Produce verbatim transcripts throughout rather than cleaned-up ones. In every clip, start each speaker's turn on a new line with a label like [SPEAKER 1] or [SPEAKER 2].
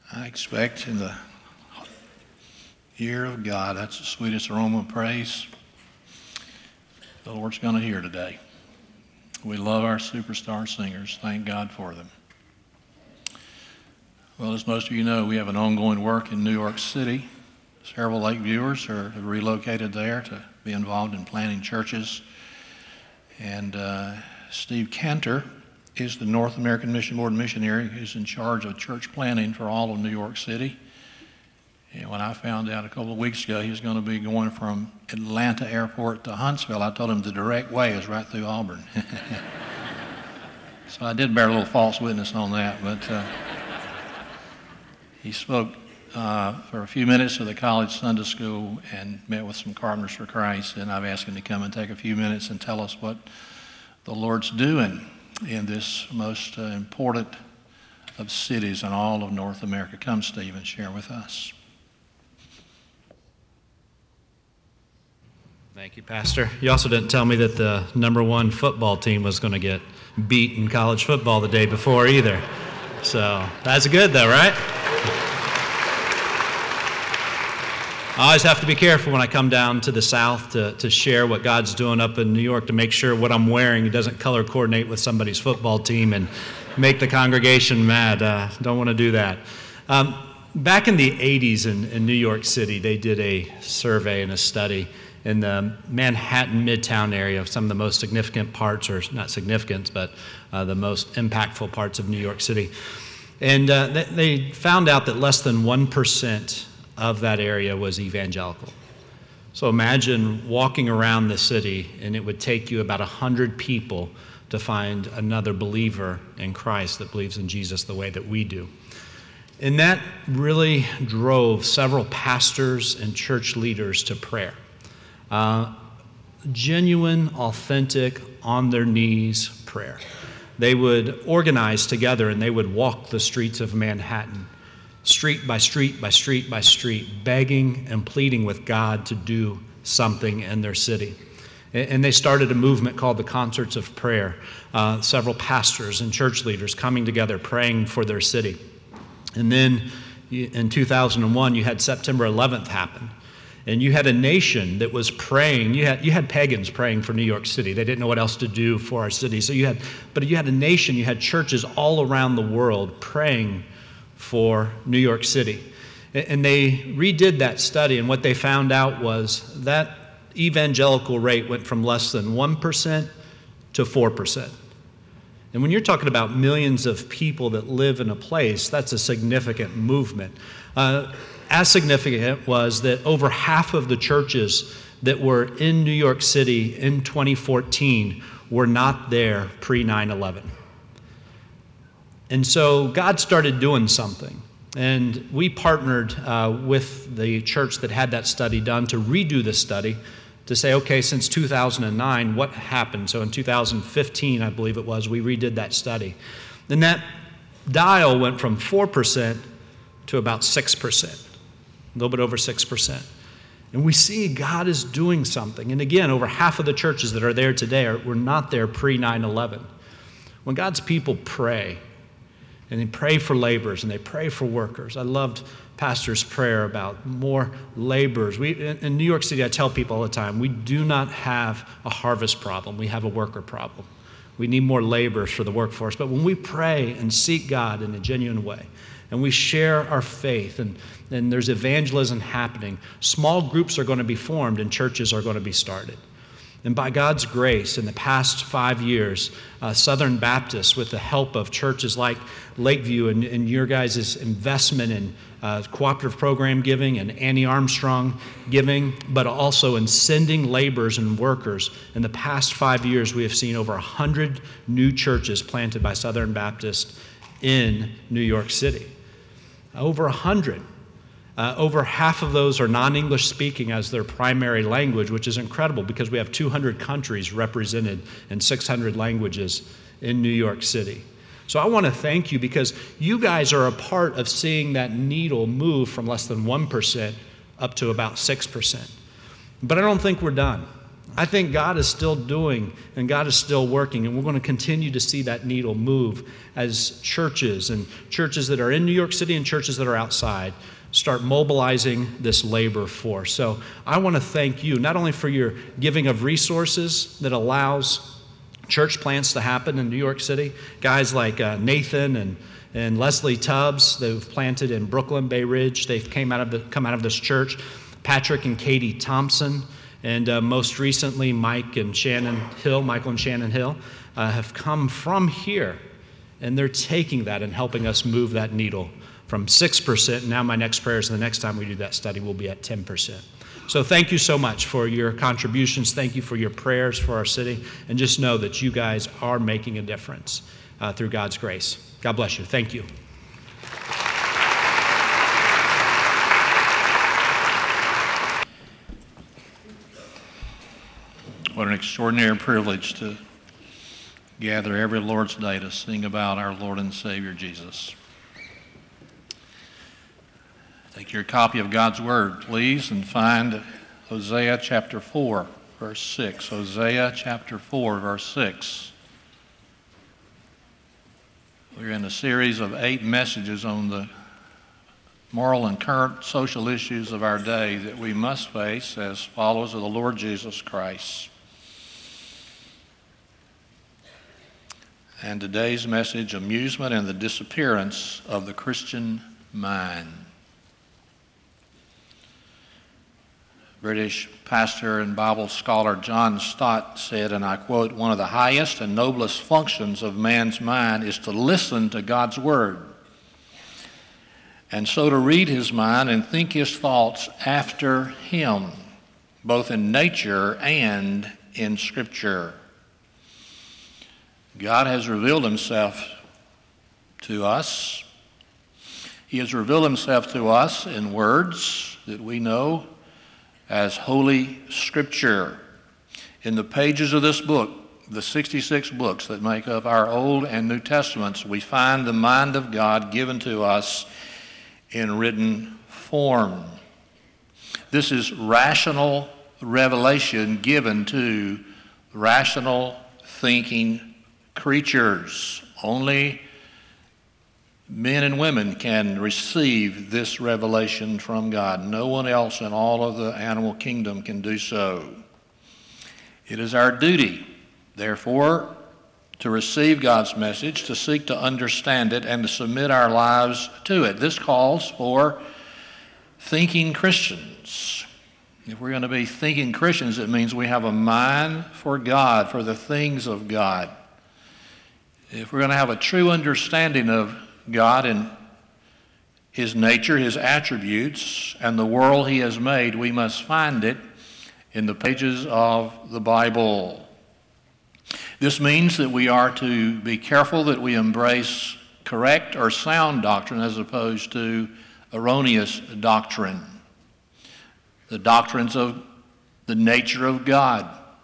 [SPEAKER 1] I expect in the ear of God, that's the sweetest aroma of praise the Lord's going to hear today. We love our superstar singers. Thank God for them. Well, as most of you know, we have an ongoing work in New York City. Several Lake Viewers are relocated there to be involved in planting churches. And uh, Steve Cantor is the North American Mission Board missionary who's in charge of church planting for all of New York City. And when I found out a couple of weeks ago he was going to be going from Atlanta Airport to Huntsville, I told him the direct way is right through Auburn. So I did bear a little false witness on that, but uh, he spoke uh, for a few minutes to the college Sunday school and met with some Carpenters for Christ, and I've asked him to come and take a few minutes and tell us what the Lord's doing in this most uh, important of cities in all of North America. Come, Steve, and share with us.
[SPEAKER 2] Thank you, Pastor. You also didn't tell me that the number one football team was going to get beat in college football the day before either. So that's good, though, right? I always have to be careful when I come down to the South to, to share what God's doing up in New York, to make sure what I'm wearing doesn't color coordinate with somebody's football team and make the congregation mad. Uh, don't want to do that. Um, back in the eighties in, in New York City, they did a survey and a study in the Manhattan Midtown area of some of the most significant parts, or not significant, but uh, the most impactful parts of New York City. And uh, they, they found out that less than one percent of that area was evangelical. So imagine walking around the city and it would take you about one hundred people to find another believer in Christ that believes in Jesus the way that we do. And that really drove several pastors and church leaders to prayer. Uh, genuine, authentic, on their knees prayer. They would organize together and they would walk the streets of Manhattan, street by street by street by street, begging and pleading with God to do something in their city. And they started a movement called the Concerts of Prayer, uh, several pastors and church leaders coming together praying for their city. And then in two thousand one, you had September eleventh happen. And you had a nation that was praying. You had you had pagans praying for New York City. They didn't know what else to do for our city. So you had, but you had a nation, you had churches all around the world praying for New York City. And they redid that study, and what they found out was that evangelical rate went from less than one percent to four percent. And when you're talking about millions of people that live in a place, that's a significant movement. Uh, as significant was that over half of the churches that were in New York City in twenty fourteen were not there pre nine eleven. And so God started doing something. And we partnered uh, with the church that had that study done to redo the study to say, okay, since two thousand nine, what happened? So in two thousand fifteen, I believe it was, we redid that study. And that dial went from four percent to about six percent, a little bit over six percent. And we see God is doing something. And again, over half of the churches that are there today are, were not there pre nine eleven. When God's people pray, and they pray for laborers, and they pray for workers. I loved Pastor's prayer about more laborers. We, in, in New York City, I tell people all the time, we do not have a harvest problem. We have a worker problem. We need more laborers for the workforce. But when we pray and seek God in a genuine way, and we share our faith, and, and there's evangelism happening, small groups are going to be formed, and churches are going to be started. And by God's grace, in the past five years, uh, Southern Baptist, with the help of churches like Lakeview and, and your guys' investment in uh, cooperative program giving and Annie Armstrong giving, but also in sending laborers and workers, in the past five years, we have seen over one hundred new churches planted by Southern Baptist in New York City. Over one hundred. Uh, over half of those are non-English speaking as their primary language, which is incredible because we have two hundred countries represented in six hundred languages in New York City. So I want to thank you because you guys are a part of seeing that needle move from less than one percent up to about six percent. But I don't think we're done. I think God is still doing and God is still working, and we're going to continue to see that needle move as churches and churches that are in New York City and churches that are outside start mobilizing this labor force. So I want to thank you not only for your giving of resources that allows church plants to happen in New York City, guys like uh, Nathan and and Leslie Tubbs, they've planted in Brooklyn, Bay Ridge. They've came out of the, come out of this church. Patrick and Katie Thompson, and uh, most recently Mike and Shannon Hill, Michael and Shannon Hill, uh, have come from here, and they're taking that and helping us move that needle from six percent. Now my next prayer is the next time we do that study, we'll be at ten percent. So thank you so much for your contributions. Thank you for your prayers for our city, and just know that you guys are making a difference uh, through God's grace. God bless you. Thank you.
[SPEAKER 1] What an extraordinary privilege to gather every Lord's Day to sing about our Lord and Savior Jesus. Take your copy of God's Word, please, and find Hosea chapter four, verse six. Hosea chapter four, verse six. We're in a series of eight messages on the moral and current social issues of our day that we must face as followers of the Lord Jesus Christ. And today's message, amusement and the disappearance of the Christian mind. British pastor and Bible scholar John Stott said, and I quote, "One of the highest and noblest functions of man's mind is to listen to God's Word, and so to read his mind and think his thoughts after him, both in nature and in Scripture." God has revealed himself to us. He has revealed himself to us in words that we know as Holy Scripture. In the pages of this book, the sixty-six books that make up our Old and New Testaments, we find the mind of God given to us in written form. This is rational revelation given to rational thinking creatures. Only men and women can receive this revelation from God. No one else in all of the animal kingdom can do so. It is our duty, therefore, to receive God's message, to seek to understand it, and to submit our lives to it. This calls for thinking Christians. If we're going to be thinking Christians, it means we have a mind for God, for the things of God. If we're going to have a true understanding of God and his nature, his attributes, and the world he has made, we must find it in the pages of the Bible. This means that we are to be careful that we embrace correct or sound doctrine as opposed to erroneous doctrine. The doctrines of the nature of God,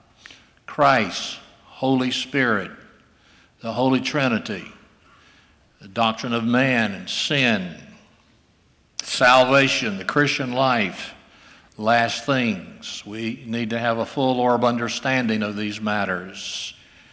[SPEAKER 1] Christ, Holy Spirit, the Holy Trinity, the doctrine of man and sin, salvation, the Christian life, last things. We need to have a full orb understanding of these matters.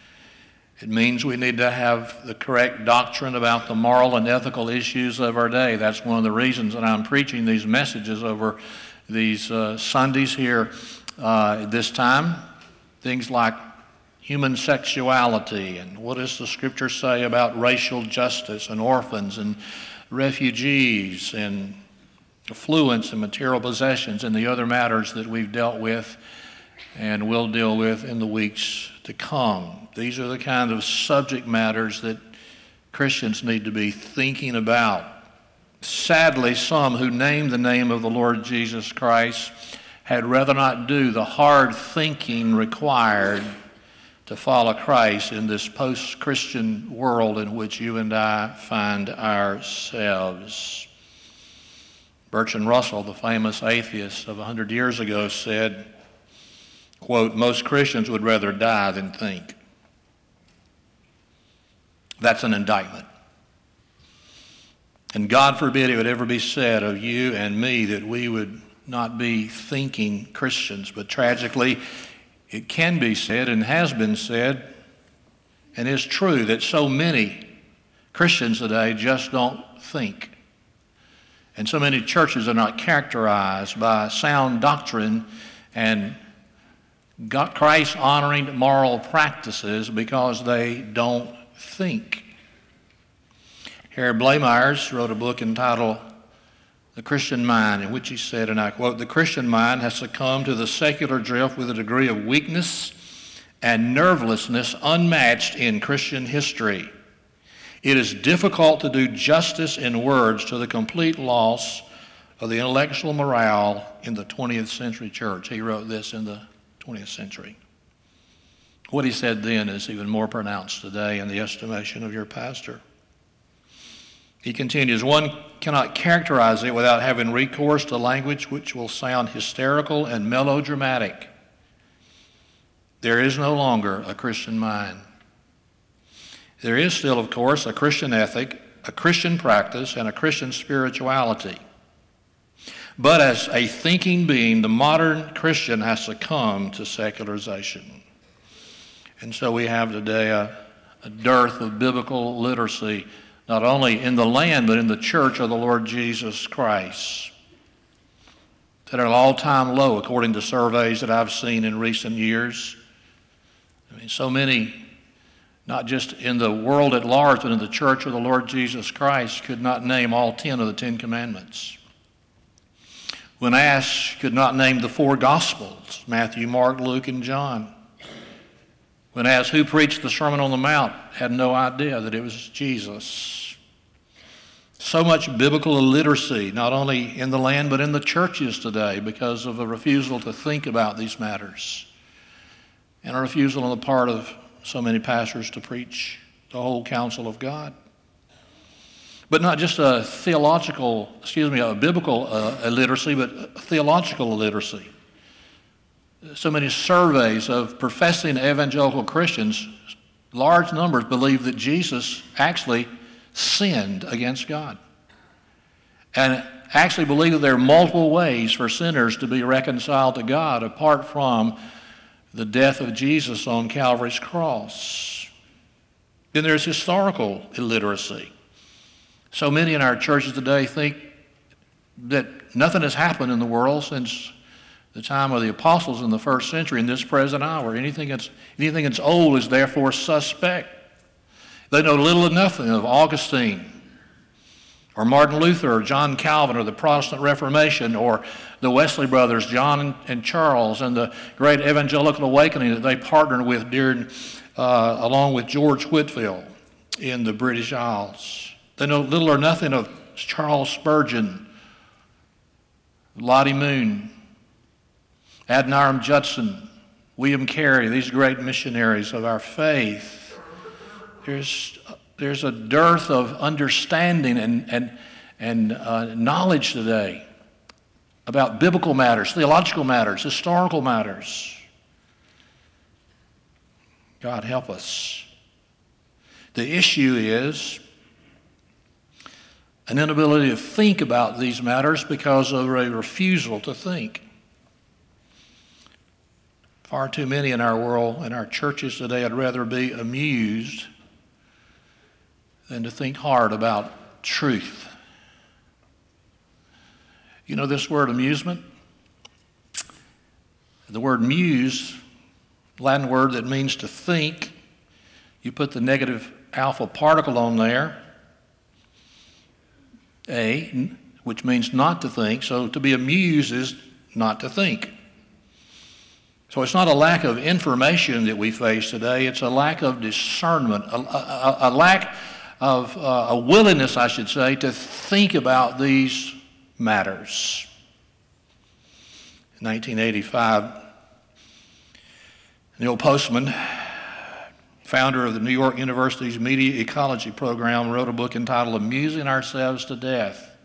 [SPEAKER 1] It means we need to have the correct doctrine about the moral and ethical issues of our day. That's one of the reasons that I'm preaching these messages over these uh, Sundays here uh, this time. Things like human sexuality, and what does the Scripture say about racial justice and orphans and refugees and affluence and material possessions and the other matters that we've dealt with and will deal with in the weeks to come. These are the kind of subject matters that Christians need to be thinking about. Sadly, some who name the name of the Lord Jesus Christ had rather not do the hard thinking required to follow Christ in this post-Christian world in which you and I find ourselves. Bertrand Russell, the famous atheist of a hundred years ago, said, quote, "Most Christians would rather die than think." That's an indictment. And God forbid it would ever be said of you and me that we would not be thinking Christians. But tragically, It can be said and has been said and is true that so many Christians today just don't think. And so many churches are not characterized by sound doctrine and Christ-honoring moral practices because they don't think. Harold Blamires wrote a book entitled The Christian Mind, in which he said, and I quote, "The Christian mind has succumbed to the secular drift with a degree of weakness and nervelessness unmatched in Christian history. It is difficult to do justice in words to the complete loss of the intellectual morale in the twentieth century church." He wrote this in the twentieth century. What he said then is even more pronounced today in the estimation of your pastor. He continues, "One cannot characterize it without having recourse to language which will sound hysterical and melodramatic. There is no longer a Christian mind. There is still, of course, a Christian ethic, a Christian practice, and a Christian spirituality. But as a thinking being, the modern Christian has succumbed to secularization." And so we have today a, a dearth of biblical literacy, not only in the land, but in the church of the Lord Jesus Christ. At an all-time low, according to surveys that I've seen in recent years. I mean, so many, not just in the world at large, but in the church of the Lord Jesus Christ, could not name all ten of the Ten Commandments. When asked, could not name the four Gospels, Matthew, Mark, Luke, and John. When asked who preached the Sermon on the Mount, had no idea that it was Jesus. So much biblical illiteracy, not only in the land, but in the churches today because of a refusal to think about these matters and a refusal on the part of so many pastors to preach the whole counsel of God. But not just a theological, excuse me, a biblical uh, illiteracy, but a theological illiteracy. So many surveys of professing evangelical Christians, large numbers believe that Jesus actually sinned against God. And actually believe that there are multiple ways for sinners to be reconciled to God apart from the death of Jesus on Calvary's cross. Then there's historical illiteracy. So many in our churches today think that nothing has happened in the world since the time of the apostles in the first century in this present hour. Anything that's, anything that's old is therefore suspect. They know little or nothing of Augustine or Martin Luther or John Calvin or the Protestant Reformation or the Wesley brothers, John and Charles, and the great evangelical awakening that they partnered with during, uh, along with George Whitefield in the British Isles. They know little or nothing of Charles Spurgeon, Lottie Moon, Adoniram Judson, William Carey, these great missionaries of our faith. There's, there's a dearth of understanding and, and, and uh, knowledge today about biblical matters, theological matters, historical matters. God help us. The issue is an inability to think about these matters because of a refusal to think. Far too many in our world, in our churches today, would rather be amused than to think hard about truth. You know this word amusement? The word muse, Latin word that means to think. You put the negative alpha particle on there, a, which means not to think. So to be amused is not to think. So it's not a lack of information that we face today. It's a lack of discernment, a, a, a lack of uh, a willingness, I should say, to think about these matters. In nineteen eighty-five, Neil Postman, founder of the New York University's Media Ecology program, wrote a book entitled Amusing Ourselves to Death.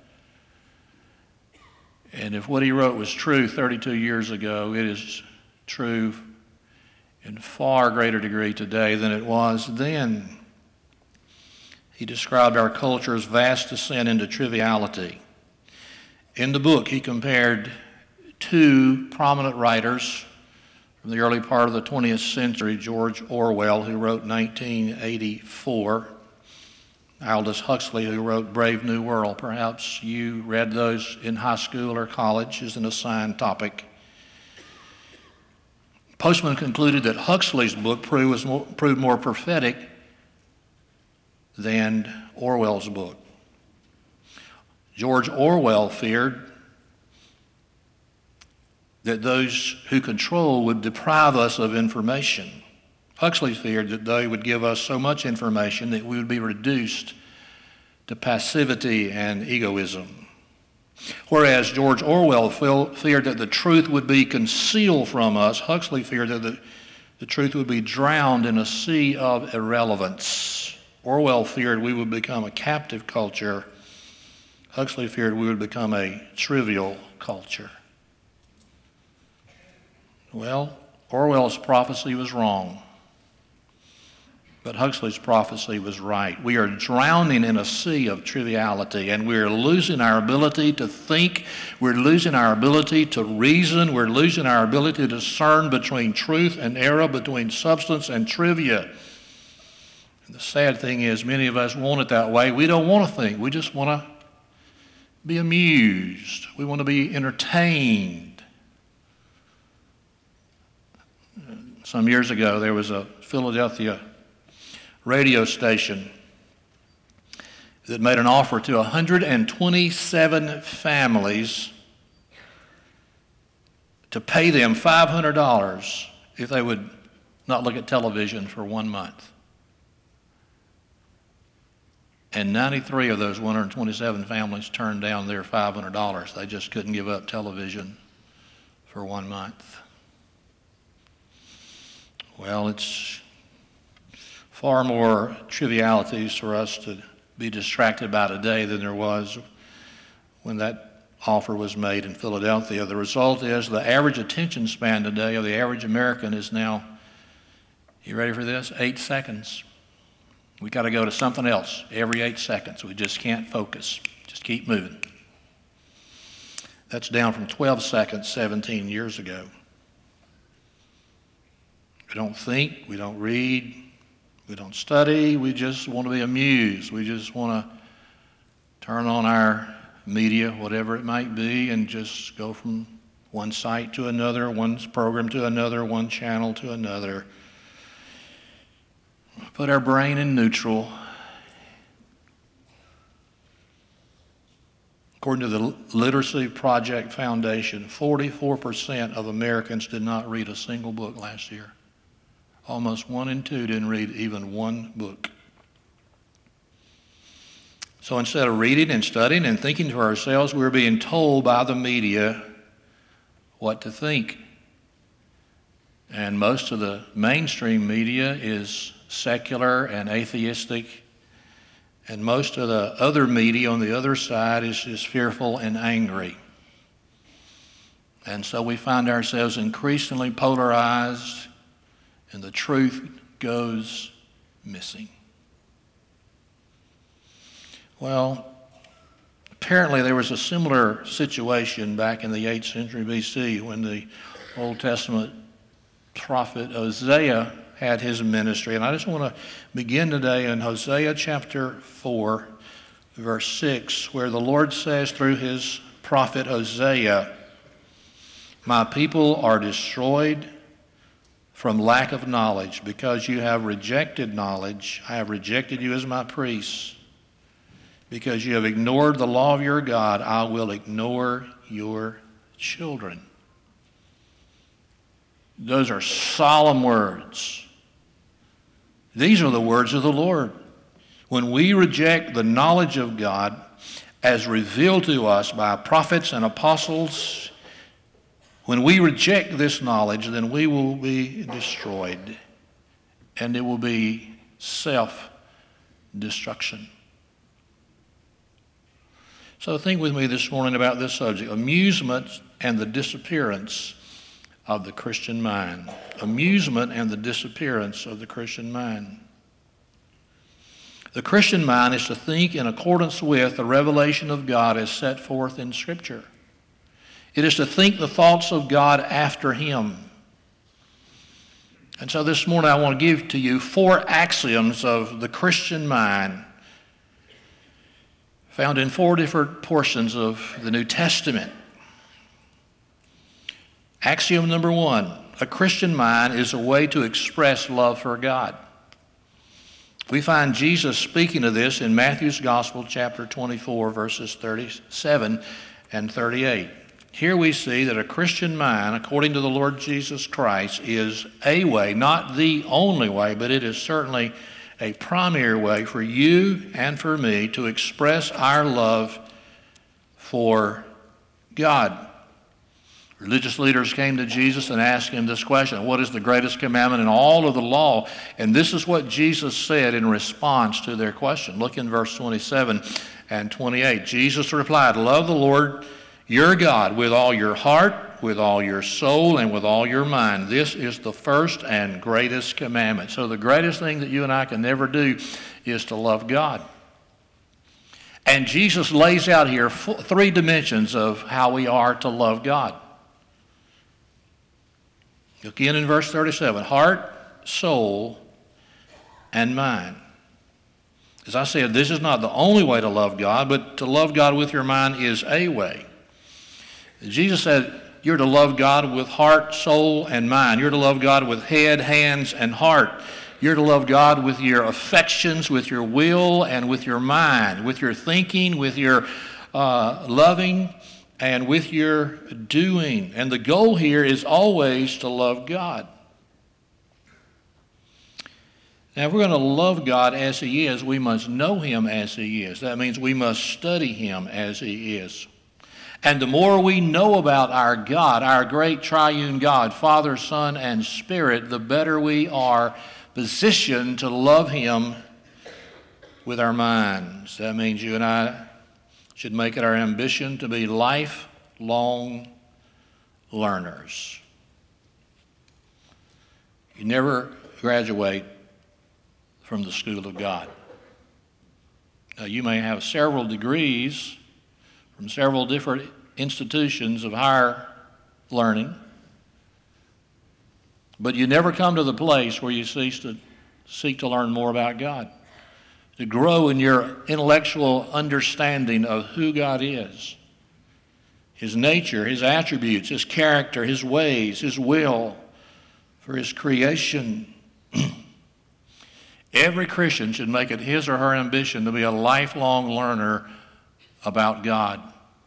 [SPEAKER 1] And if what he wrote was true thirty-two years ago, it is true in far greater degree today than it was then. He described our culture's vast descent into triviality. In the book, he compared two prominent writers From the early part of the twentieth century, George Orwell, who wrote nineteen eighty-four, Aldous Huxley, who wrote Brave New World. Perhaps you read those in high school or college as an assigned topic. Postman concluded that Huxley's book proved, was more, proved more prophetic than Orwell's book. George Orwell feared that those who control would deprive us of information. Huxley feared that they would give us so much information that we would be reduced to passivity and egoism. Whereas George Orwell feared that the truth would be concealed from us, Huxley feared that the, the truth would be drowned in a sea of irrelevance. Orwell feared we would become a captive culture. Huxley feared we would become a trivial culture. Well, Orwell's prophecy was wrong, but Huxley's prophecy was right. We are drowning in a sea of triviality, and we're losing our ability to think. We're losing our ability to reason. We're losing our ability to discern between truth and error, between substance and trivia. And the sad thing is, many of us want it that way. We don't want to think. We just want to be amused. We want to be entertained. Some years ago, there was a Philadelphia radio station that made an offer to one hundred twenty-seven families to pay them five hundred dollars if they would not look at television for one month. And ninety-three of those one hundred twenty-seven families turned down their five hundred dollars. They just couldn't give up television for one month. Well, it's far more trivialities for us to be distracted by today than there was when that offer was made in Philadelphia. The result is the average attention span today of the average American is now, you ready for this? Eight seconds. We got to go to something else every eight seconds. We just can't focus. Just keep moving. That's down from twelve seconds seventeen years ago. We don't think, we don't read, we don't study, we just want to be amused. We just want to turn on our media, whatever it might be, and just go from one site to another, one program to another, one channel to another. Put our brain in neutral. According to the Literacy Project Foundation, forty-four percent of Americans did not read a single book last year. Almost one in two didn't read even one book. So instead of reading and studying and thinking to ourselves, we're being told by the media what to think. And most of the mainstream media is secular and atheistic, and most of the other media on the other side is just fearful and angry. And so we find ourselves increasingly polarized, and the truth goes missing. Well, apparently there was a similar situation back in the eighth century B C when the Old Testament prophet Hosea had his ministry. And I just want to begin today in Hosea chapter four, verse six, where the Lord says through his prophet Hosea, "My people are destroyed from lack of knowledge. Because you have rejected knowledge, I have rejected you as my priests. Because you have ignored the law of your God, I will ignore your children." Those are solemn words. These are the words of the Lord. When we reject the knowledge of God as revealed to us by prophets and apostles, when we reject this knowledge, then we will be destroyed, and it will be self-destruction. So think with me this morning about this subject, amusement and the disappearance of the Christian mind. Amusement and the disappearance of the Christian mind. The Christian mind is to think in accordance with the revelation of God as set forth in Scripture. It is to think the thoughts of God after Him. And so this morning I want to give to you four axioms of the Christian mind found in four different portions of the New Testament. Axiom number one, a Christian mind is a way to express love for God. We find Jesus speaking of this in Matthew's Gospel, chapter twenty-four, verses thirty-seven and thirty-eight. Here we see that a Christian mind, according to the Lord Jesus Christ, is a way, not the only way, but it is certainly a primary way for you and for me to express our love for God. Religious leaders came to Jesus and asked him this question: what is the greatest commandment in all of the law? And this is what Jesus said in response to their question. Look in verse twenty-seven and twenty-eight. Jesus replied, love the Lord your God with all your heart, with all your soul, and with all your mind. This is the first and greatest commandment. So the greatest thing that you and I can never do is to love God. And Jesus lays out here three dimensions of how we are to love God. Again in verse thirty-seven, heart, soul, and mind. As I said, this is not the only way to love God, but to love God with your mind is a way. Jesus said you're to love God with heart, soul, and mind. You're to love God with head, hands, and heart. You're to love God with your affections, with your will, and with your mind, with your thinking, with your uh, loving, and with your doing. And the goal here is always to love God. Now, if we're going to love God as He is, we must know Him as He is. That means we must study Him as He is. And the more we know about our God, our great triune God, Father, Son, and Spirit, the better we are positioned to love Him with our minds. That means you and I should make it our ambition to be lifelong learners. You never graduate from the school of God. Now, you may have several degrees from several different institutions of higher learning, but you never come to the place where you cease to seek to learn more about God, to grow in your intellectual understanding of who God is, His nature, His attributes, His character, His ways, His will for His creation. Every Christian should make it his or her ambition to be a lifelong learner about God.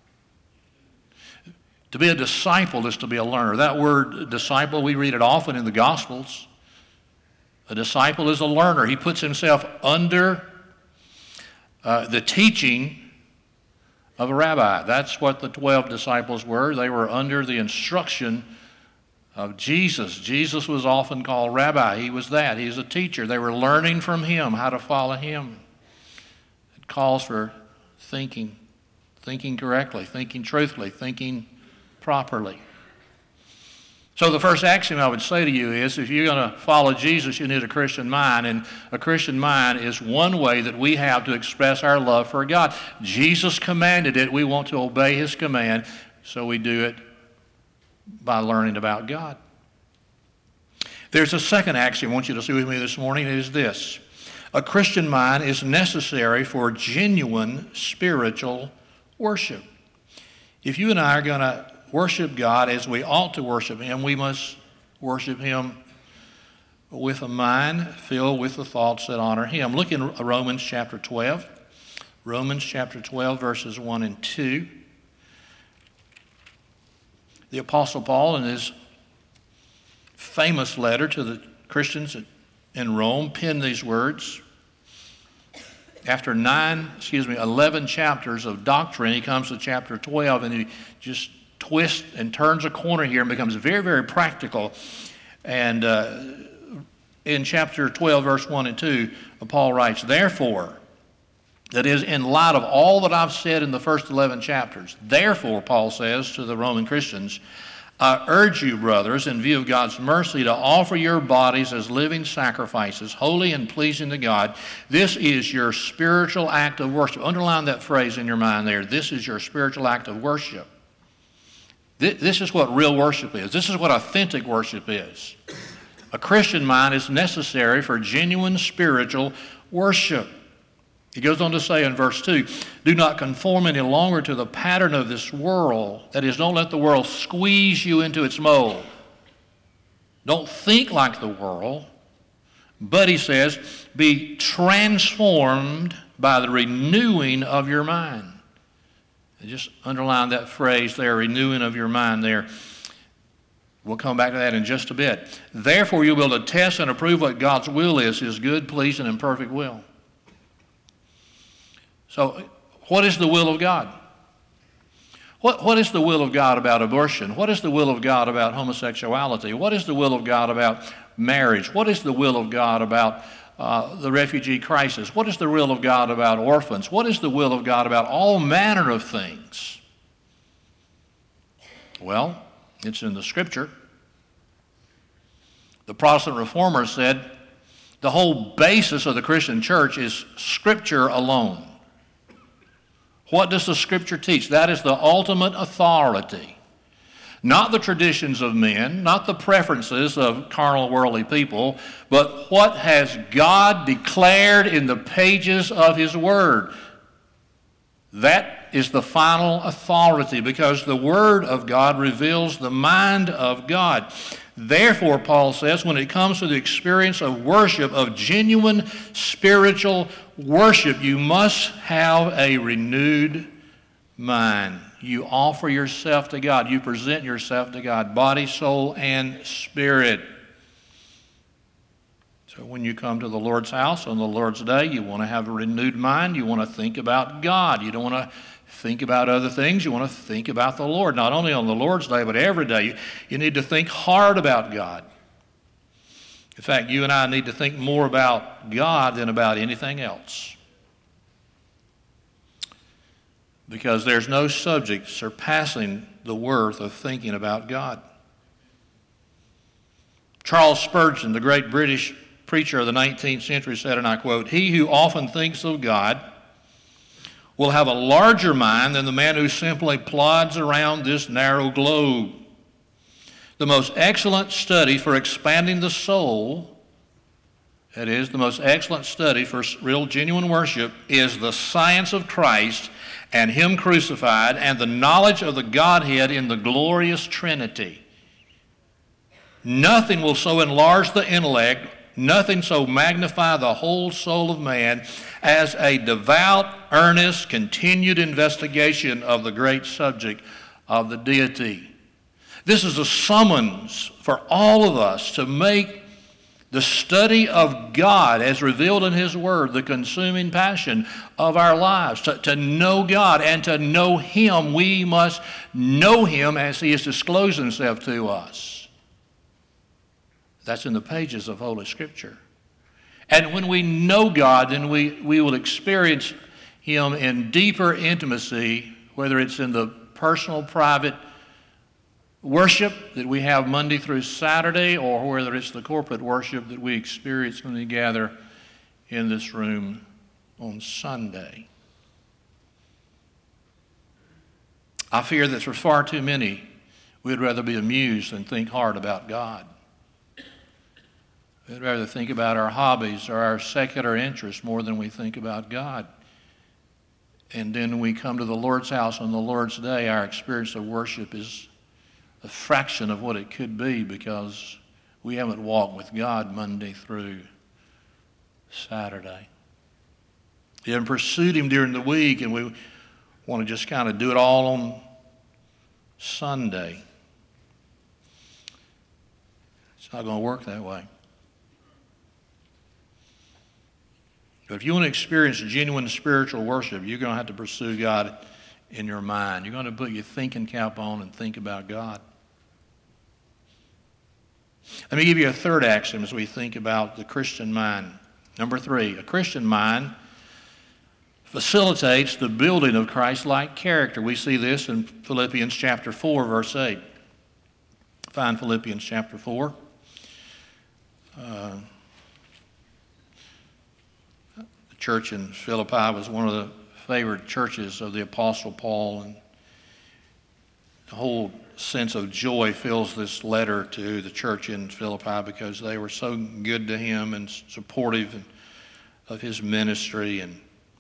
[SPEAKER 1] To be a disciple is to be a learner. That word disciple, we read it often in the Gospels. A disciple is a learner. He puts himself under uh, the teaching of a rabbi. That's what the twelve disciples were. They were under the instruction of Jesus. Jesus was often called rabbi. He was that. He's a teacher. They were learning from Him how to follow Him. It calls for thinking, thinking correctly, thinking truthfully, thinking properly. So the first axiom I would say to you is, if you're going to follow Jesus, you need a Christian mind, and a Christian mind is one way that we have to express our love for God. Jesus commanded it. We want to obey His command, so we do it by learning about God. There's a second axiom I want you to see with me this morning. It is this: a Christian mind is necessary for genuine spiritual worship. If you and I are going to worship God as we ought to worship Him, we must worship Him with a mind filled with the thoughts that honor Him. Look in Romans chapter twelve. Romans chapter twelve, verses one and two. The Apostle Paul, in his famous letter to the Christians in Rome, penned these words. After nine, excuse me, eleven chapters of doctrine, he comes to chapter twelve, and he just twists and turns a corner here and becomes very, very practical. And uh, in chapter twelve, verse one and two, Paul writes, therefore, that is, in light of all that I've said in the first eleven chapters, therefore, Paul says to the Roman Christians, I urge you, brothers, in view of God's mercy, to offer your bodies as living sacrifices, holy and pleasing to God. This is your spiritual act of worship. Underline that phrase in your mind there. This is your spiritual act of worship. This is what real worship is. This is what authentic worship is. A Christian mind is necessary for genuine spiritual worship. He goes on to say in verse two, do not conform any longer to the pattern of this world. That is, don't let the world squeeze you into its mold. Don't think like the world, but he says, be transformed by the renewing of your mind. And just underline that phrase there, renewing of your mind there. We'll come back to that in just a bit. Therefore, you'll be able to test and approve what God's will is, his good, pleasing, and perfect will. So, what is the will of God? What, what is the will of God about abortion? What is the will of God about homosexuality? What is the will of God about marriage? What is the will of God about uh, the refugee crisis? What is the will of God about orphans? What is the will of God about all manner of things? Well, it's in the Scripture. The Protestant Reformers said the whole basis of the Christian church is Scripture alone. What does the Scripture teach? That is the ultimate authority. Not the traditions of men, not the preferences of carnal, worldly people, but what has God declared in the pages of His Word. That is the final authority, because the Word of God reveals the mind of God. Therefore, Paul says, when it comes to the experience of worship, of genuine spiritual worship, you must have a renewed mind. You offer yourself to God. You present yourself to God, body, soul, and spirit. So when you come to the Lord's house on the Lord's day, you want to have a renewed mind. You want to think about God. You don't want to think about other things. You want to think about the Lord, not only on the Lord's day, but every day. You, you need to think hard about God. In fact, you and I need to think more about God than about anything else. Because there's no subject surpassing the worth of thinking about God. Charles Spurgeon, the great British preacher of the nineteenth century, said, and I quote, "He who often thinks of God will have a larger mind than the man who simply plods around this narrow globe. The most excellent study for expanding the soul, that is, the most excellent study for real genuine worship, is the science of Christ and Him crucified and the knowledge of the Godhead in the glorious Trinity. Nothing will so enlarge the intellect, nothing so magnify the whole soul of man as a devout, earnest, continued investigation of the great subject of the deity." This is a summons for all of us to make the study of God as revealed in His Word the consuming passion of our lives. To, to know God and to know Him, we must know Him as He has disclosed Himself to us. That's in the pages of Holy Scripture. And when we know God, then we, we will experience Him in deeper intimacy, whether it's in the personal, private worship that we have Monday through Saturday, or whether it's the corporate worship that we experience when we gather in this room on Sunday. I fear that for far too many, we'd rather be amused than think hard about God. We'd rather think about our hobbies or our secular interests more than we think about God. And then when we come to the Lord's house on the Lord's day, our experience of worship is a fraction of what it could be, because we haven't walked with God Monday through Saturday. We haven't pursued Him during the week, and we want to just kind of do it all on Sunday. It's not going to work that way. But if you want to experience genuine spiritual worship, you're going to have to pursue God in your mind. You're going to put your thinking cap on and think about God. Let me give you a third axiom as we think about the Christian mind. Number three, a Christian mind facilitates the building of Christ-like character. We see this in Philippians chapter four, verse eight. Find Philippians chapter four. Uh, the church in Philippi was one of the favored churches of the Apostle Paul, and a whole sense of joy fills this letter to the church in Philippi because they were so good to him and supportive of his ministry, and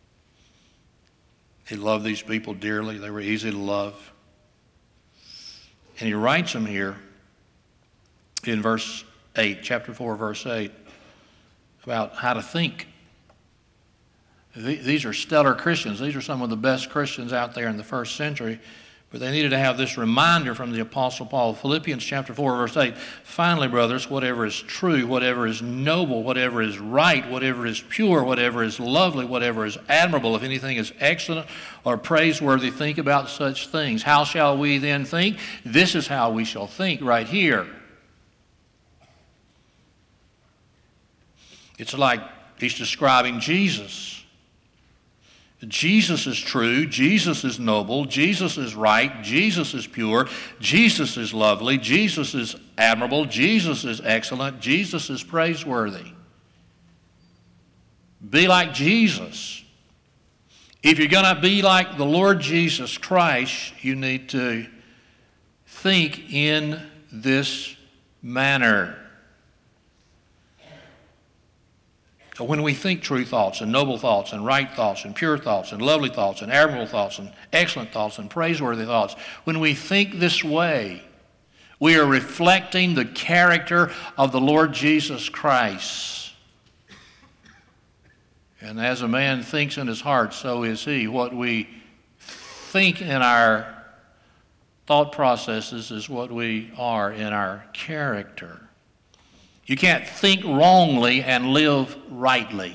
[SPEAKER 1] he loved these people dearly. They were easy to love. And he writes them here in verse eight, chapter four, verse eight, about how to think. These are stellar Christians. These are some of the best Christians out there in the first century. But they needed to have this reminder from the Apostle Paul. Philippians chapter four, verse eight. Finally, brothers, whatever is true, whatever is noble, whatever is right, whatever is pure, whatever is lovely, whatever is admirable, if anything is excellent or praiseworthy, think about such things. How shall we then think? This is how we shall think right here. It's like he's describing Jesus. Jesus is true, Jesus is noble, Jesus is right, Jesus is pure, Jesus is lovely, Jesus is admirable, Jesus is excellent, Jesus is praiseworthy. Be like Jesus. If you're going to be like the Lord Jesus Christ, you need to think in this manner. So when we think true thoughts and noble thoughts and right thoughts and pure thoughts and lovely thoughts and admirable thoughts and excellent thoughts and praiseworthy thoughts, when we think this way, we are reflecting the character of the Lord Jesus Christ. And as a man thinks in his heart, so is he. What we think in our thought processes is what we are in our character. You can't think wrongly and live rightly.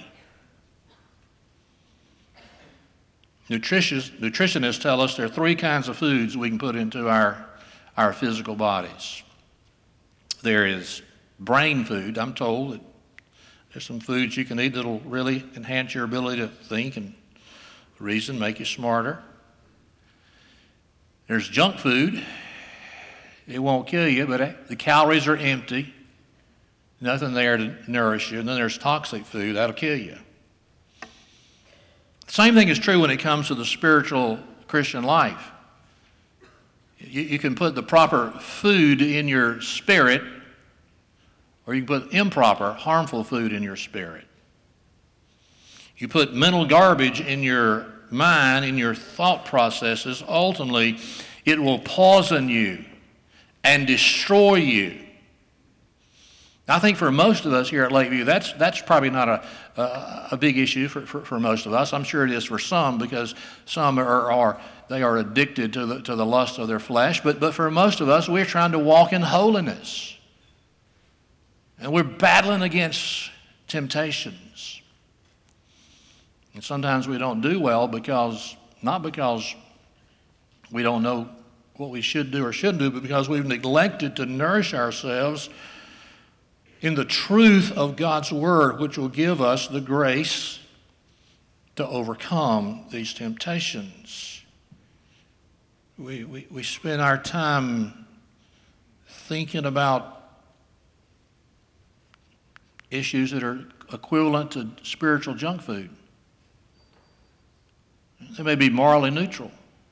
[SPEAKER 1] Nutritionists, nutritionists tell us there are three kinds of foods we can put into our, our physical bodies. There is brain food. I'm told that there's some foods you can eat that will really enhance your ability to think and reason, make you smarter. There's junk food. It won't kill you, but the calories are empty. Nothing there to nourish you. And then there's toxic food. That'll kill you. The same thing is true when it comes to the spiritual Christian life. You, you can put the proper food in your spirit, or you can put improper, harmful food in your spirit. You put mental garbage in your mind, in your thought processes, ultimately it will poison you and destroy you. I think for most of us here at Lakeview, that's that's probably not a a, a big issue for, for, for most of us. I'm sure it is for some, because some are, are they are addicted to the to the lust of their flesh. But but for most of us, we're trying to walk in holiness, and we're battling against temptations. And sometimes we don't do well because not because we don't know what we should do or shouldn't do, but because we've neglected to nourish ourselves in the truth of God's Word, which will give us the grace to overcome these temptations. We, we, we spend our time thinking about issues that are equivalent to spiritual junk food. They may be morally neutral.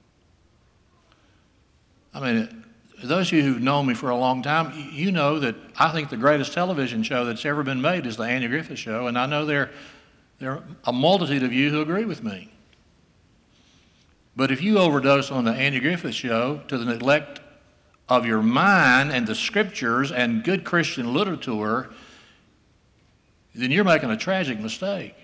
[SPEAKER 1] I mean, those of you who've known me for a long time, you know that I think the greatest television show that's ever been made is the Andy Griffith Show, and I know there, there are a multitude of you who agree with me. But if you overdose on the Andy Griffith Show to the neglect of your mind and the Scriptures and good Christian literature, then you're making a tragic mistake.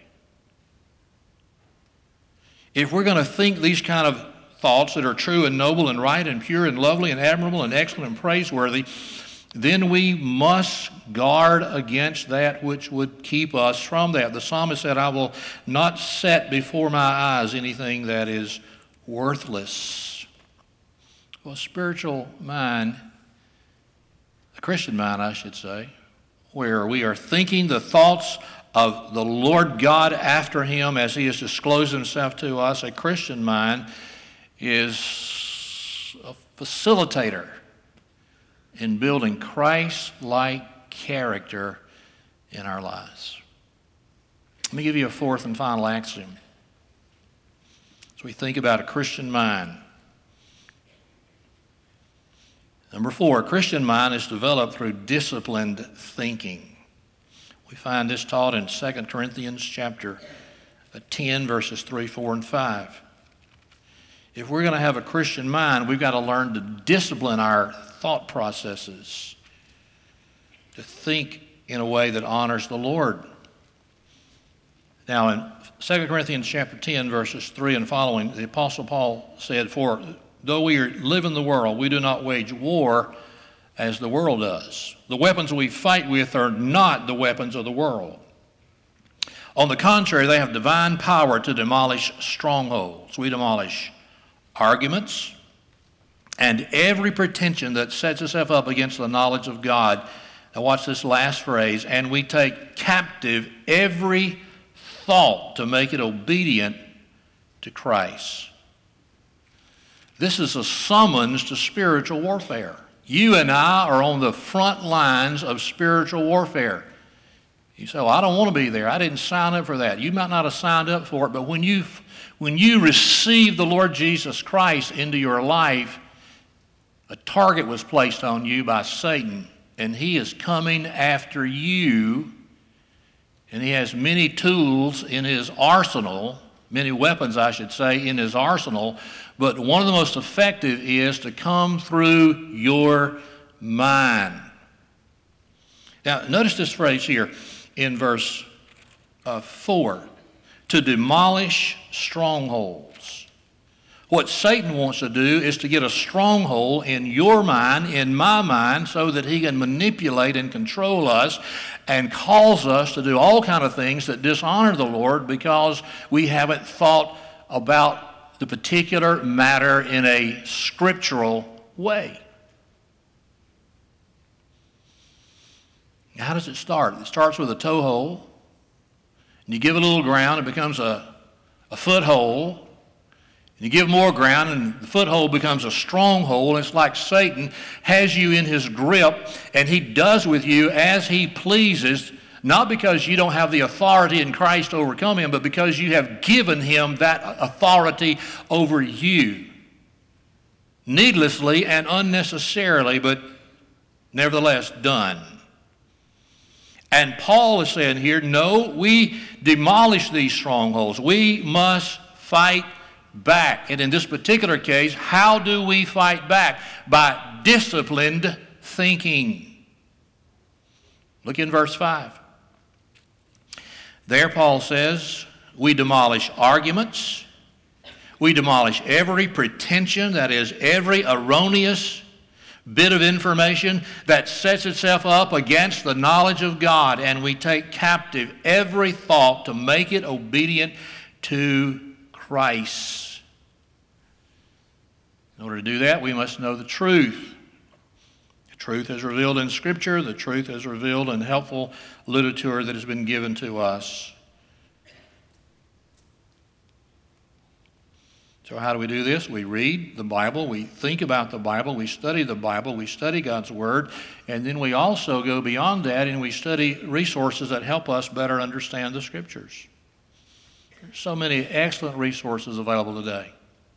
[SPEAKER 1] If we're going to think these kind of thoughts that are true and noble and right and pure and lovely and admirable and excellent and praiseworthy, then we must guard against that which would keep us from that. The psalmist said, I will not set before my eyes anything that is worthless. Well, a spiritual mind, a Christian mind, I should say, where we are thinking the thoughts of the Lord God after Him as He has disclosed Himself to us, a Christian mind is a facilitator in building Christ-like character in our lives. Let me give you a fourth and final axiom. As we think about a Christian mind, Number four, a Christian mind is developed through disciplined thinking. We find this taught in Second Corinthians chapter ten, verses three, four, and five. If we're going to have a Christian mind, we've got to learn to discipline our thought processes, to think in a way that honors the Lord. Now, in Second Corinthians chapter ten, verses three and following, the Apostle Paul said, "For though we live in the world, we do not wage war as the world does. The weapons we fight with are not the weapons of the world. On the contrary, they have divine power to demolish strongholds." We demolish arguments and every pretension that sets itself up against the knowledge of God. Now watch this last phrase, "and we take captive every thought to make it obedient to Christ." This is a summons to spiritual warfare. You and I are on the front lines of spiritual warfare. You say, "Well, I don't want to be there. I didn't sign up for that." You might not have signed up for it, but when you when you receive the Lord Jesus Christ into your life, a target was placed on you by Satan, and he is coming after you, and he has many tools in his arsenal, many weapons, I should say, in his arsenal, but one of the most effective is to come through your mind. Now, notice this phrase here in verse uh, four, to demolish strongholds. What Satan wants to do is to get a stronghold in your mind, in my mind, so that he can manipulate and control us and cause us to do all kinds of things that dishonor the Lord because we haven't thought about the particular matter in a scriptural way. How does it start? It starts with a toe hole. And you give it a little ground, it becomes a, a foothold. And you give more ground, and the foothold becomes a stronghold. It's like Satan has you in his grip, and he does with you as he pleases, not because you don't have the authority in Christ to overcome him, but because you have given him that authority over you. Needlessly and unnecessarily, but nevertheless done. And Paul is saying here, no, we demolish these strongholds. We must fight back. And in this particular case, how do we fight back? By disciplined thinking. Look in verse five. There Paul says, we demolish arguments. We demolish every pretension, that is, every erroneous bit of information that sets itself up against the knowledge of God, and we take captive every thought to make it obedient to Christ. In order to do that, we must know the truth. The truth is revealed in Scripture. The truth is revealed in helpful literature that has been given to us. So how do we do this? We read the Bible, we think about the Bible, we study the Bible, we study God's Word, and then we also go beyond that and we study resources that help us better understand the Scriptures. There's so many excellent resources available today.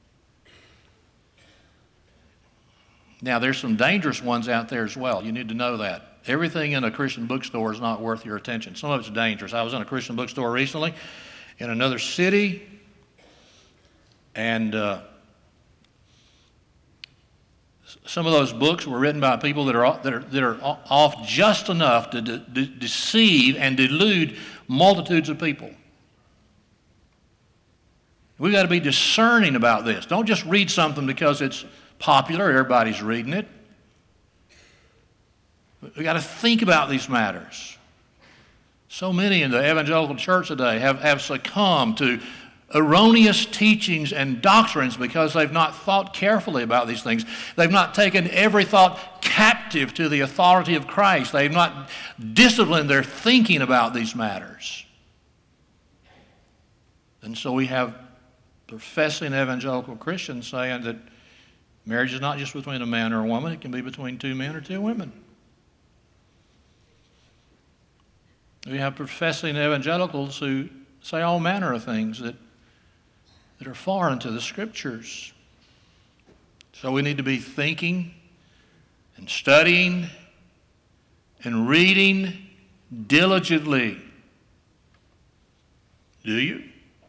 [SPEAKER 1] Now, there's some dangerous ones out there as well. You need to know that. Everything in a Christian bookstore is not worth your attention. Some of it's dangerous. I was in a Christian bookstore recently in another city, and uh, some of those books were written by people that are that are, that are off just enough to de- de- deceive and delude multitudes of people. We've got to be discerning about this. Don't just read something because it's popular, everybody's reading it. We've got to think about these matters. So many in the evangelical church today have, have succumbed to erroneous teachings and doctrines because they've not thought carefully about these things. They've not taken every thought captive to the authority of Christ. They've not disciplined their thinking about these matters. And so we have professing evangelical Christians saying that marriage is not just between a man or a woman, it can be between two men or two women. We have professing evangelicals who say all manner of things that that are foreign to the Scriptures. So we need to be thinking and studying and reading diligently. Do you?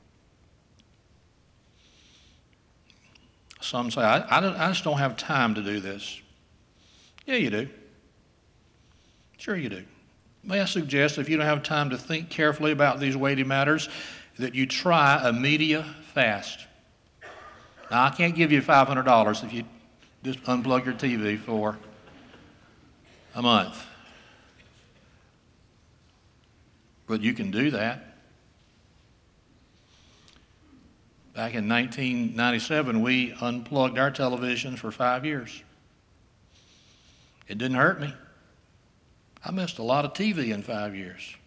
[SPEAKER 1] Some say, I, I, don't, I just don't have time to do this. Yeah, you do. Sure you do. May I suggest, if you don't have time to think carefully about these weighty matters, that you try a media fast. Now, I can't give you five hundred dollars if you just unplug your T V for a month. But you can do that. Back in nineteen ninety-seven, we unplugged our televisions for five years. It didn't hurt me. I missed a lot of T V in five years.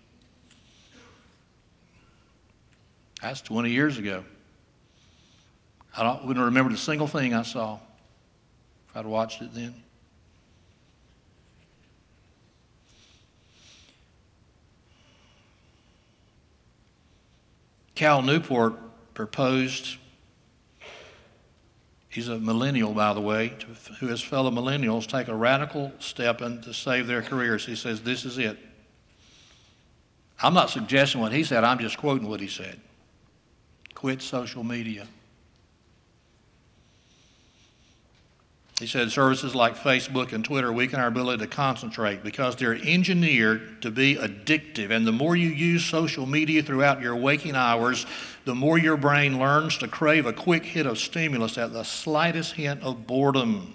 [SPEAKER 1] That's twenty years ago. I don't, wouldn't remember a single thing I saw if I'd watched it then. Cal Newport proposed, he's a millennial, by the way, to, who his fellow millennials take a radical step in to save their careers. He says, this is it. I'm not suggesting what he said, I'm just quoting what he said. Quit social media. He said services like Facebook and Twitter weaken our ability to concentrate because they're engineered to be addictive. And the more you use social media throughout your waking hours, the more your brain learns to crave a quick hit of stimulus at the slightest hint of boredom.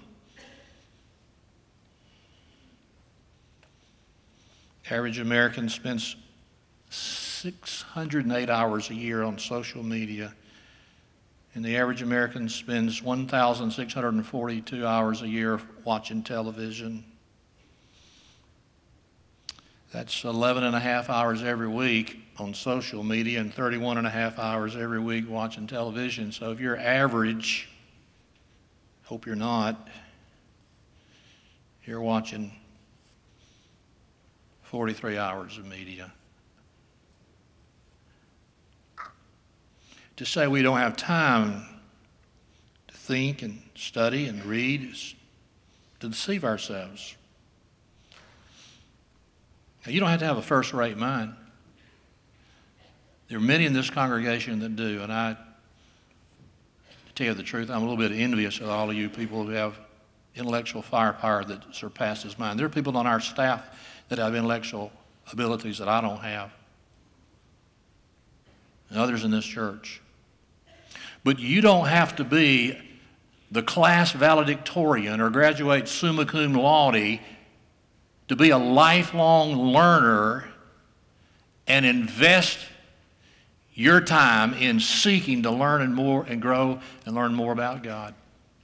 [SPEAKER 1] Average American spends six hundred eight hours a year on social media. And the average American spends one thousand six hundred forty-two hours a year watching television. That's eleven and a half hours every week on social media and thirty-one and a half hours every week watching television. So if you're average, hope you're not, you're watching forty-three hours of media. To say we don't have time to think and study and read is to deceive ourselves. Now, you don't have to have a first-rate mind. There are many in this congregation that do, and I, to tell you the truth, I'm a little bit envious of all of you people who have intellectual firepower that surpasses mine. There are people on our staff that have intellectual abilities that I don't have, and others in this church. But you don't have to be the class valedictorian or graduate summa cum laude to be a lifelong learner and invest your time in seeking to learn and more and grow and learn more about God.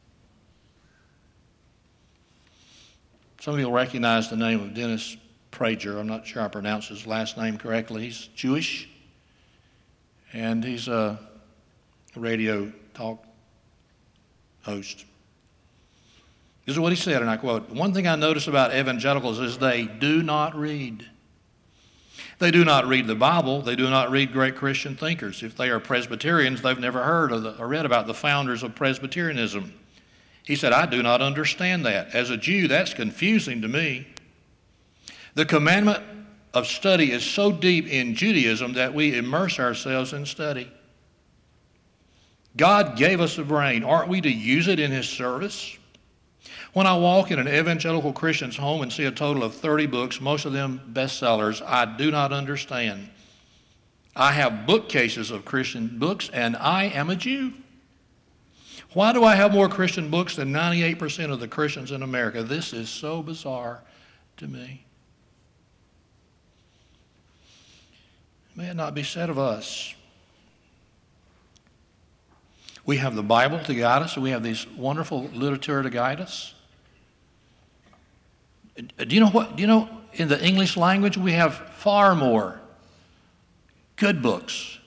[SPEAKER 1] Some of you will recognize the name of Dennis Prager. I'm not sure I pronounced his last name correctly. He's Jewish, and he's a radio talk host. This is what he said, and I quote, "One thing I notice about evangelicals is they do not read. They do not read the Bible. They do not read great Christian thinkers. If they are Presbyterians, they've never heard of the, or read about the founders of Presbyterianism." He said, "I do not understand that. As a Jew, that's confusing to me. The commandment of study is so deep in Judaism that we immerse ourselves in study. God gave us a brain. Aren't we to use it in His service? When I walk in an evangelical Christian's home and see a total of thirty books, most of them bestsellers, I do not understand. I have bookcases of Christian books, and I am a Jew. Why do I have more Christian books than ninety-eight percent of the Christians in America? This is so bizarre to me." May it not be said of us. We have the Bible to guide us, and we have these wonderful literature to guide us. Do you know what? Do you know in the English language we have far more good books?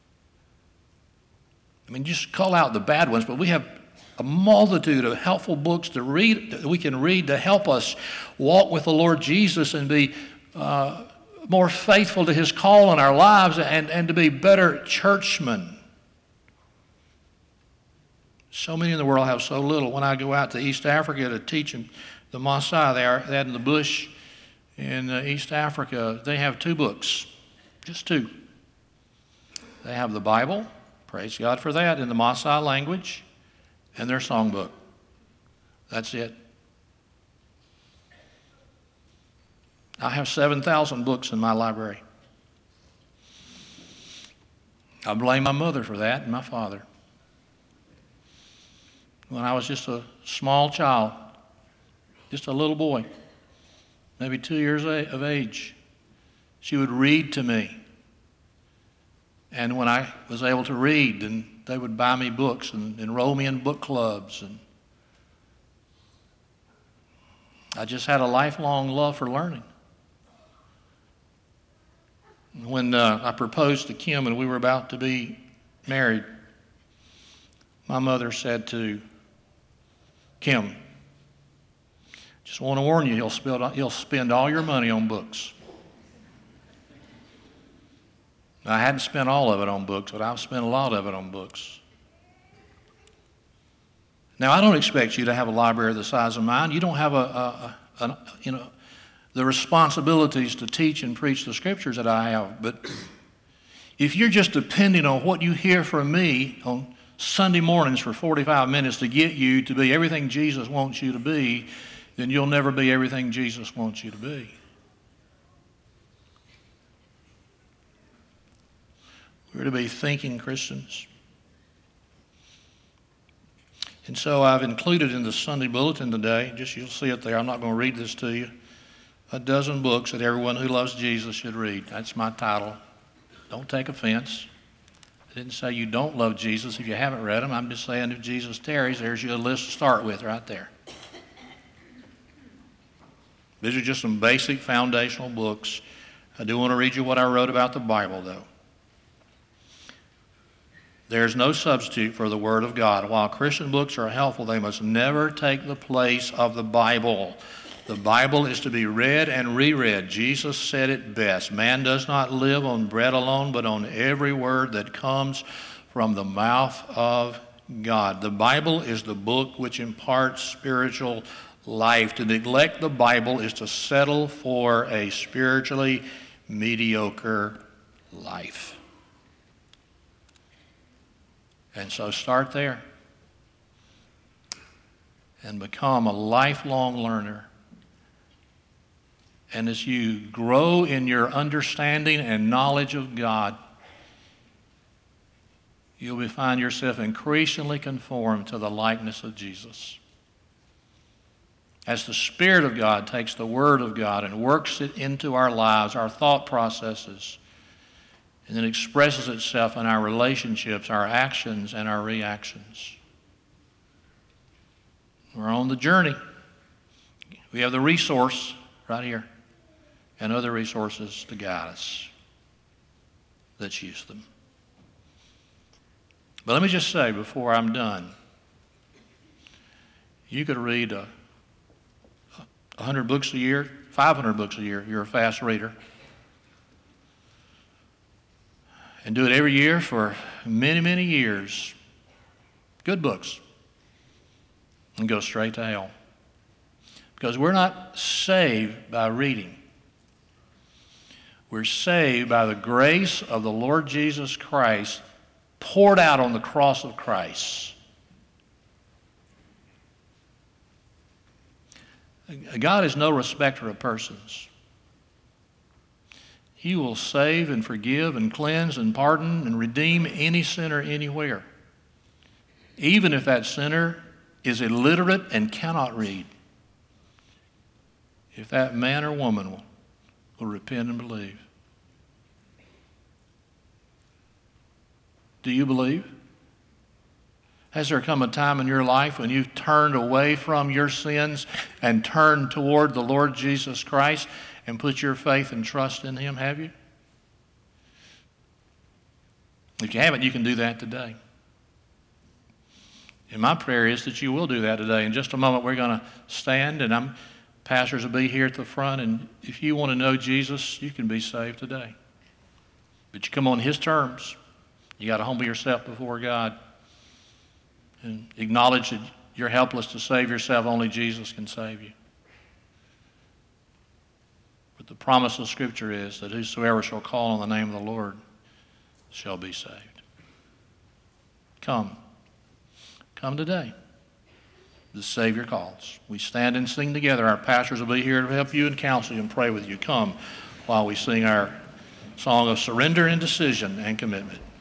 [SPEAKER 1] I mean, just call out the bad ones, but we have a multitude of helpful books to read, that we can read to help us walk with the Lord Jesus and be uh, more faithful to His call in our lives and, and to be better churchmen. So many in the world have so little. When I go out to East Africa to teach them, the Maasai, they are that in the bush in uh, East Africa, they have two books, just two. They have the Bible, praise God for that, in the Maasai language, and their songbook. That's it. I have seven thousand books in my library. I blame my mother for that and my father. When I was just a small child, just a little boy, maybe two years of age, she would read to me. And when I was able to read, then they would buy me books and enroll me in book clubs. And I just had a lifelong love for learning. When uh, I proposed to Kim and we were about to be married, my mother said to Kim, just want to warn you, he'll, spill, he'll spend all your money on books. Now, I hadn't spent all of it on books, but I've spent a lot of it on books. Now, I don't expect you to have a library the size of mine. You don't have a, a, a, a you know, the responsibilities to teach and preach the scriptures that I have. But if you're just depending on what you hear from me on Sunday mornings for forty-five minutes to get you to be everything Jesus wants you to be, then you'll never be everything Jesus wants you to be. We're to be thinking Christians. And so I've included in the Sunday bulletin today, just you'll see it there, I'm not going to read this to you, a dozen books that everyone who loves Jesus should read. That's my title. Don't take offense. I didn't say you don't love Jesus if you haven't read them. I'm just saying if Jesus tarries, there's your list to start with right there. These are just some basic foundational books. I do want to read you what I wrote about the Bible, though. There's no substitute for the Word of God. While Christian books are helpful, they must never take the place of the Bible. The Bible is to be read and reread. Jesus said it best. Man does not live on bread alone, but on every word that comes from the mouth of God. The Bible is the book which imparts spiritual life. To neglect the Bible is to settle for a spiritually mediocre life. And so start there and become a lifelong learner. And as you grow in your understanding and knowledge of God, you'll find yourself increasingly conformed to the likeness of Jesus. As the Spirit of God takes the Word of God and works it into our lives, our thought processes, and then expresses itself in our relationships, our actions, and our reactions. We're on the journey. We have the resource right here and other resources to guide us. Let's use them. But let me just say before I'm done, you could read a, a hundred books a year, five hundred books a year if you're a fast reader. And do it every year for many, many years. Good books. And go straight to hell. Because we're not saved by reading. We're saved by the grace of the Lord Jesus Christ poured out on the cross of Christ. God is no respecter of persons. He will save and forgive and cleanse and pardon and redeem any sinner anywhere, even if that sinner is illiterate and cannot read. If that man or woman will, will repent and believe. Do you believe? Has there come a time in your life when you've turned away from your sins and turned toward the Lord Jesus Christ and put your faith and trust in Him, have you? If you haven't, you can do that today. And my prayer is that you will do that today. In just a moment, we're going to stand, and I'm, pastors will be here at the front, and if you want to know Jesus, you can be saved today. But you come on His terms. You got to humble yourself before God. and acknowledge that you're helpless to save yourself. Only Jesus can save you. But the promise of Scripture is that whosoever shall call on the name of the Lord shall be saved. Come. Come today. The Savior calls. We stand and sing together. Our pastors will be here to help you and counsel you and pray with you. Come while we sing our song of surrender and decision and commitment.